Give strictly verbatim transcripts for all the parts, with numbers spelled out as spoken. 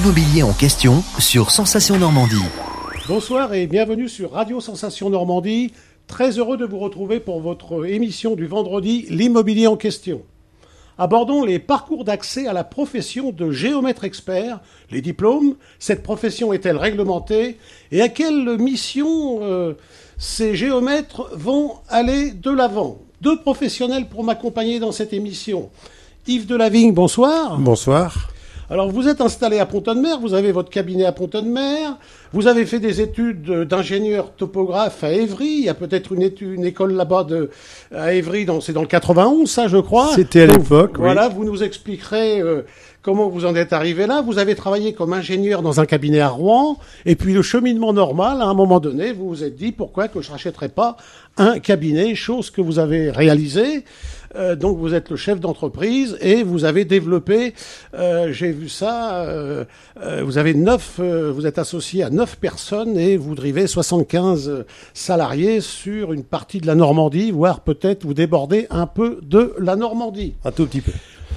l'immobilier en question sur Sensation Normandie. Bonsoir et bienvenue sur Radio Sensation Normandie. Très heureux de vous retrouver pour votre émission du vendredi, l'immobilier en question. Abordons les parcours d'accès à la profession de géomètre expert, les diplômes, cette profession est-elle réglementée et à quelle mission euh, ces géomètres vont aller de l'avant. Deux professionnels pour m'accompagner dans cette émission. Yves Delavigne, bonsoir. Bonsoir. Alors, vous êtes installé à Pont-de-Mer, vous avez votre cabinet à Pont-de-Mer, vous avez fait des études d'ingénieur topographe à Évry, il y a peut-être une, étude, une école là-bas de, à Évry, dans, c'est dans le quatre-vingt-onze, ça, je crois. C'était à l'époque, oui. Voilà, vous nous expliquerez euh, comment vous en êtes arrivé là. Vous avez travaillé comme ingénieur dans un cabinet à Rouen, et puis le cheminement normal, à un moment donné, vous vous êtes dit, pourquoi que je rachèterais pas un cabinet, chose que vous avez réalisée. Euh, donc vous êtes le chef d'entreprise et vous avez développé, euh, j'ai vu ça, euh, euh, vous avez neuf, euh, vous êtes associé à neuf personnes et vous drivez soixante-quinze salariés sur une partie de la Normandie, voire peut-être vous débordez un peu de la Normandie. Un tout petit peu.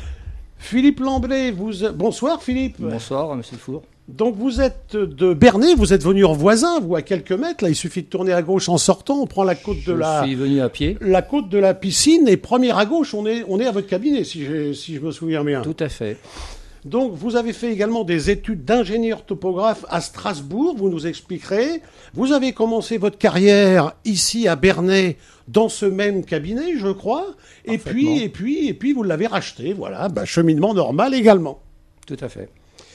Philippe Lamblay, vous... bonsoir Philippe. Bonsoir monsieur le Four. Donc vous êtes de Bernay, vous êtes venu en voisin, vous à quelques mètres, là il suffit de tourner à gauche en sortant, on prend la côte de je la... Je suis venu à pied. La côte de la piscine et première à gauche, on est, on est à votre cabinet si, j'ai, si je me souviens bien. Tout à fait. Donc vous avez fait également des études d'ingénieur topographe à Strasbourg, vous nous expliquerez. Vous avez commencé votre carrière ici à Bernay dans ce même cabinet, je crois. Et puis, et puis, et puis vous l'avez racheté, voilà, bah, cheminement normal également. Tout à fait.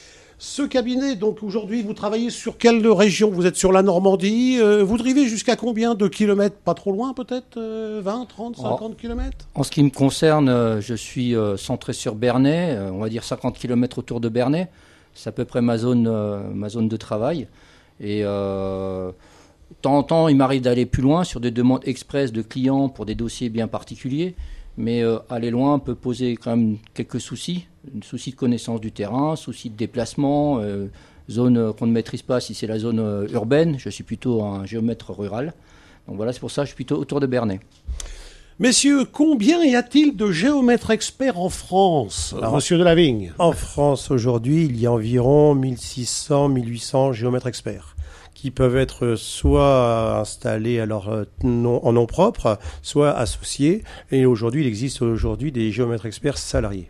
Ce cabinet, donc aujourd'hui, vous travaillez sur quelle région? Vous êtes sur la Normandie. Euh, vous drivez jusqu'à combien de kilomètres? Pas trop loin peut-être euh, vingt, trente, cinquante kilomètres? En ce qui me concerne, euh, je suis euh, centré sur Bernay, euh, on va dire cinquante kilomètres autour de Bernay. C'est à peu près ma zone, euh, ma zone de travail. Et euh, de temps en temps, il m'arrive d'aller plus loin sur des demandes express de clients pour des dossiers bien particuliers. Mais euh, aller loin peut poser quand même quelques soucis. Soucis de connaissance du terrain, soucis de déplacement, euh, zone euh, qu'on ne maîtrise pas si c'est la zone euh, urbaine. Je suis plutôt un géomètre rural. Donc voilà, c'est pour ça que je suis plutôt autour de Bernay. Messieurs, combien y a-t-il de géomètres experts en France, Alors, monsieur Delavigne? En France, aujourd'hui, il y a environ mille six cents, mille huit cents géomètres experts qui peuvent être soit installés alors, non, en nom propre, soit associés. Et aujourd'hui, il existe aujourd'hui des géomètres experts salariés.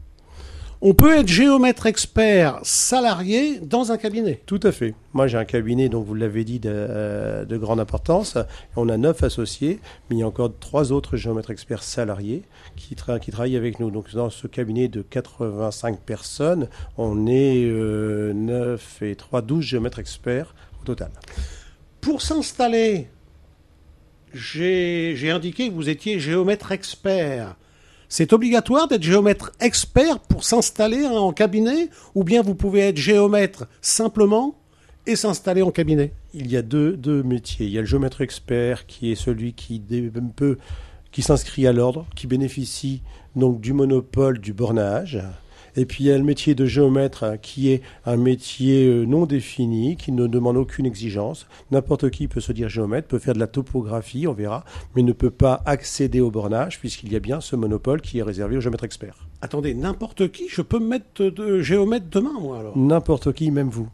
On peut être géomètre expert salarié dans un cabinet? Tout à fait. Moi, j'ai un cabinet, donc vous l'avez dit, de, de grande importance. On a neuf associés, mais il y a encore trois autres géomètres experts salariés qui, tra- qui travaillent avec nous. Donc, dans ce cabinet de quatre-vingt-cinq personnes, on est euh, neuf et trois, douze géomètres experts au total. Pour s'installer, j'ai, j'ai indiqué que vous étiez géomètre expert. C'est obligatoire d'être géomètre expert pour s'installer en cabinet, ou bien vous pouvez être géomètre simplement et s'installer en cabinet? Il y a deux, deux métiers. Il y a le géomètre expert qui est celui qui, dé, peut, qui s'inscrit à l'ordre, qui bénéficie donc du monopole du bornage. Et puis il y a le métier de géomètre qui est un métier non défini, qui ne demande aucune exigence. N'importe qui peut se dire géomètre, peut faire de la topographie, on verra, mais ne peut pas accéder au bornage puisqu'il y a bien ce monopole qui est réservé aux géomètres experts. Attendez, n'importe qui, je peux me mettre de géomètre demain, moi alors? N'importe qui, même vous.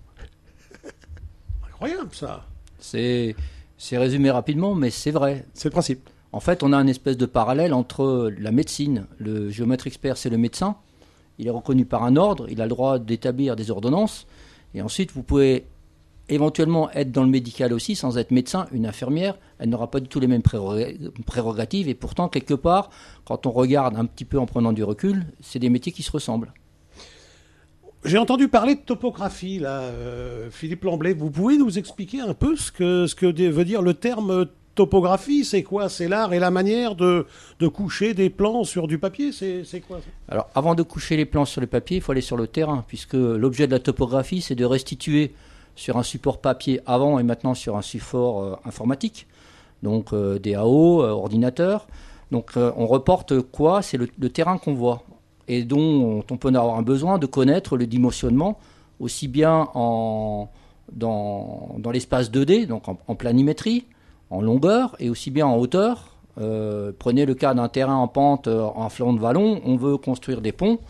Incroyable ça. C'est, c'est résumé rapidement, mais c'est vrai. C'est le principe. En fait, on a un espèce de parallèle entre la médecine. Le géomètre expert, c'est le médecin. Il est reconnu par un ordre, il a le droit d'établir des ordonnances. Et ensuite, vous pouvez éventuellement être dans le médical aussi, sans être médecin. Une infirmière, elle n'aura pas du tout les mêmes prérogatives. Et pourtant, quelque part, quand on regarde un petit peu en prenant du recul, c'est des métiers qui se ressemblent. J'ai entendu parler de topographie, là, euh, Philippe Lamblay. Vous pouvez nous expliquer un peu ce que, ce que veut dire le terme topographie? C'est quoi? C'est l'art et la manière de, de coucher des plans sur du papier? C'est, c'est quoi ça? Alors, avant de coucher les plans sur le papier, il faut aller sur le terrain, puisque l'objet de la topographie, c'est de restituer sur un support papier avant et maintenant sur un support euh, informatique, donc euh, D A O, euh, ordinateur. Donc, euh, on reporte quoi? C'est le, le terrain qu'on voit et dont on peut avoir un besoin de connaître le dimensionnement, aussi bien en, dans, dans l'espace deux D, donc en, en planimétrie, en longueur et aussi bien en hauteur. Euh, prenez le cas d'un terrain en pente, euh, en flanc de vallon, on veut construire des ponts.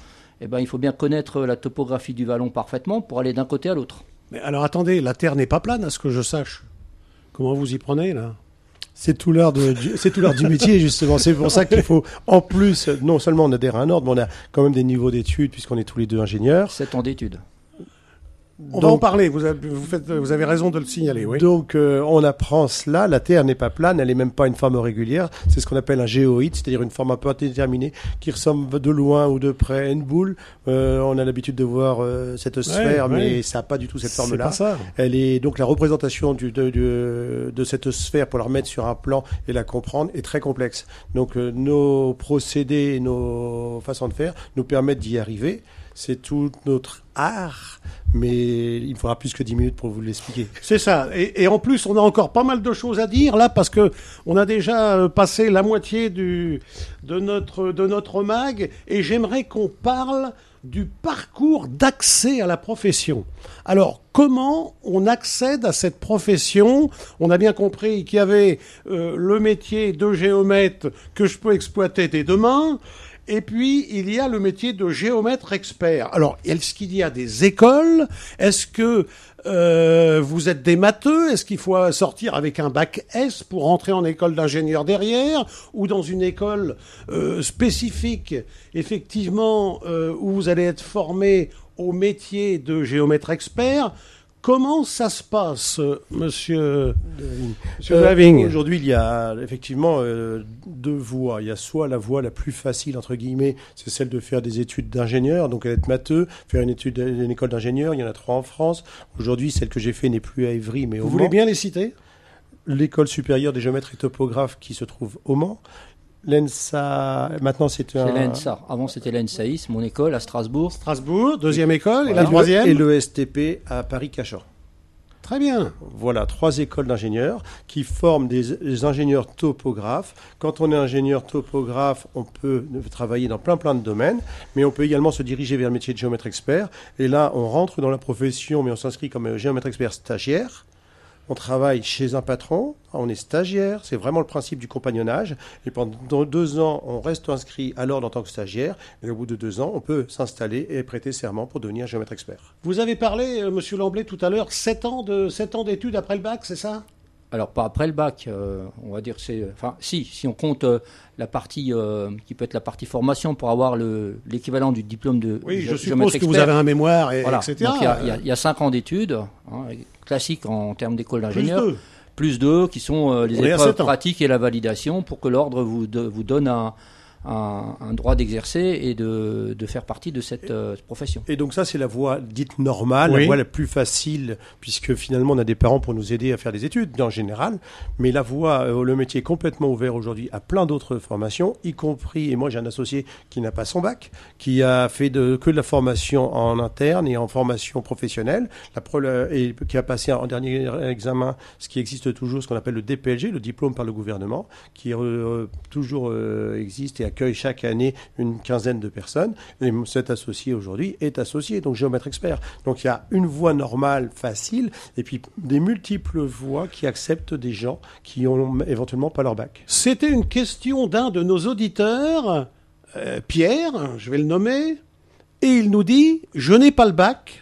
eh ben, il faut bien connaître la topographie du vallon parfaitement pour aller d'un côté à l'autre. Mais alors attendez, la terre n'est pas plane, à ce que je sache. Comment vous y prenez là ? C'est tout l'art de, du- c'est tout l'art du métier, justement. C'est pour ça qu'il faut, en plus, non seulement on adhère à un ordre, mais on a quand même des niveaux d'études, puisqu'on est tous les deux ingénieurs. Sept ans d'études. On va Donc- en parler, vous avez, vous, faites, vous avez raison de le signaler, oui. Donc, euh, on apprend cela. La Terre n'est pas plane, elle n'est même pas une forme régulière. C'est ce qu'on appelle un géoïde, c'est-à-dire une forme un peu indéterminée qui ressemble de loin ou de près à une boule. Euh, on a l'habitude de voir euh, cette sphère, ouais. mais ça n'a pas du tout cette C'est forme-là. pas ça. Elle est donc la représentation du, de, de, de cette sphère pour la remettre sur un plan et la comprendre est très complexe. Donc, euh, nos procédés, nos façons de faire nous permettent d'y arriver. C'est tout notre art, mais il faudra plus que dix minutes pour vous l'expliquer. C'est ça. Et, et en plus, on a encore pas mal de choses à dire là, parce que on a déjà euh, passé la moitié du, de notre, de notre mag, et j'aimerais qu'on parle du parcours d'accès à la profession. Alors, comment on accède à cette profession ? On a bien compris qu'il y avait euh, le métier de géomètre que je peux exploiter dès demain. Et puis, il y a le métier de géomètre expert. Alors, est-ce qu'il y a des écoles ? Est-ce que euh, vous êtes des matheux ? Est-ce qu'il faut sortir avec un bac S pour entrer en école d'ingénieur derrière ? Ou dans une école euh, spécifique, effectivement, euh, où vous allez être formé au métier de géomètre expert ? Comment ça se passe, monsieur, monsieur Euh, Laving ? Aujourd'hui, il y a effectivement euh, deux voies. Il y a soit la voie la plus facile, entre guillemets, c'est celle de faire des études d'ingénieur, donc être matheux, faire une étude, une école d'ingénieur. Il y en a trois en France. Aujourd'hui, celle que j'ai fait n'est plus à Évry, mais au Vous Mans. voulez bien les citer ? L'école supérieure des géomètres et topographes qui se trouve au Mans. L'E N S A, maintenant c'est un... C'est l'E N S A. Avant, c'était l'E N S A I, mon école à Strasbourg. Strasbourg, deuxième école, et Voilà. la troisième ? Et le S T P à Paris-Cachan. Très bien. Voilà, trois écoles d'ingénieurs qui forment des, des ingénieurs topographes. Quand on est ingénieur topographe, on peut travailler dans plein plein de domaines, mais on peut également se diriger vers le métier de géomètre expert. Et là, on rentre dans la profession, mais on s'inscrit comme géomètre expert stagiaire. On travaille chez un patron, on est stagiaire, c'est vraiment le principe du compagnonnage. Et pendant deux ans, on reste inscrit à l'ordre en tant que stagiaire. Et au bout de deux ans, on peut s'installer et prêter serment pour devenir géomètre expert. Vous avez parlé, euh, monsieur Lamblay, tout à l'heure, sept ans de sept ans d'études après le bac, c'est ça ? Alors, pas après le bac, euh, on va dire que c'est... Enfin, si, si on compte euh, la partie euh, qui peut être la partie formation pour avoir le, l'équivalent du diplôme de Oui, je gé- suppose géomètre que vous expert. avez un mémoire, et, Voilà. et Donc, cetera. il y a- il y, a- il y a cinq ans d'études, hein, classiques en termes d'école Plus d'ingénieur. deux. Plus deux, qui sont euh, les On est à épreuves sept ans. pratiques et la validation pour que l'ordre vous, de- vous donne un, un, un droit d'exercer et de, de faire partie de cette euh, profession. Et donc ça, c'est la voie dite normale, Oui. la voie la plus facile, puisque finalement, on a des parents pour nous aider à faire des études, en général. Mais la voie, euh, le métier est complètement ouvert aujourd'hui à plein d'autres formations, y compris, et moi j'ai un associé qui n'a pas son bac, qui a fait de, que de la formation en interne et en formation professionnelle, la pro- la- et qui a passé en dernier examen ce qui existe toujours, ce qu'on appelle le D P L G, le diplôme par le gouvernement, qui euh, toujours euh, existe et accueille chaque année une quinzaine de personnes. Et cet associé aujourd'hui est associé, donc géomètre expert. Donc il y a une voie normale, facile, et puis des multiples voies qui acceptent des gens qui ont éventuellement pas leur bac. C'était une question d'un de nos auditeurs, euh, Pierre, je vais le nommer, et il nous dit « Je n'ai pas le bac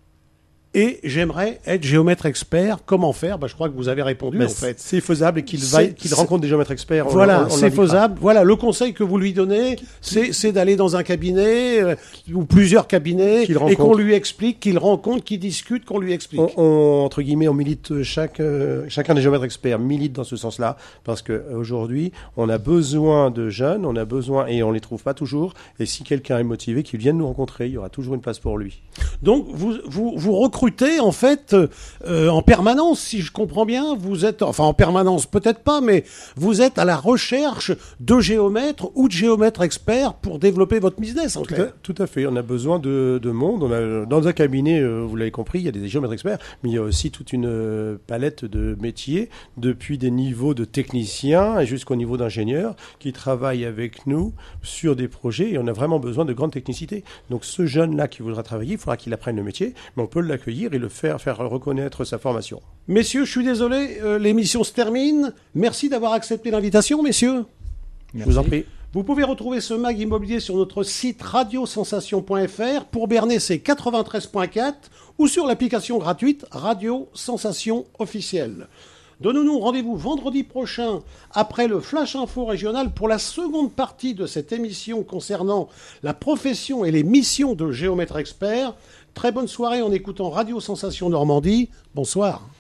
et j'aimerais être géomètre expert. Comment faire ?» Ben, je crois que vous avez répondu, Mais en fait. c'est faisable et qu'il C'est- vaille, qu'il c'est- rencontre des géomètres experts. on- Voilà, on- on c'est l'invitera. faisable. Voilà, le conseil que vous lui donnez, c'est, c'est d'aller dans un cabinet euh, ou plusieurs cabinets Qu'il et rencontre. qu'on lui explique, qu'il rencontre, qu'il discute, qu'on lui explique. On, on- entre guillemets, on milite chaque, euh, chacun des géomètres experts milite dans ce sens-là parce que euh, aujourd'hui, on a besoin de jeunes, on a besoin et on les trouve pas toujours. Et si quelqu'un est motivé, qu'il vienne nous rencontrer, il y aura toujours une place pour lui. Donc vous, vous, vous recrutez en fait euh, en permanence, si je comprends bien. Vous êtes, enfin en permanence peut-être pas, mais vous êtes à la recherche de géomètres ou de géomètres experts pour développer votre business en Tout à, clair. tout à fait. On a besoin de, de monde. On a, dans un cabinet, euh, vous l'avez compris, il y a des géomètres experts, mais il y a aussi toute une euh, palette de métiers, depuis des niveaux de techniciens et jusqu'au niveau d'ingénieurs qui travaillent avec nous sur des projets et on a vraiment besoin de grande technicité. Donc ce jeune-là qui voudra travailler, il faudra qu'il apprenne le métier, mais on peut l'accueillir et le faire, faire reconnaître sa formation. Messieurs, je suis désolé, euh, l'émission se termine. Merci d'avoir accepté l'invitation, messieurs. Je vous en prie. Vous pouvez retrouver ce mag immobilier sur notre site radio sensation point f r. Pour Bernay, c'est quatre-vingt-treize point quatre ou sur l'application gratuite Radio Sensation officielle. Donnons-nous rendez-vous vendredi prochain après le Flash Info régional pour la seconde partie de cette émission concernant la profession et les missions de géomètre expert. Très bonne soirée en écoutant Radio Sensation Normandie. Bonsoir.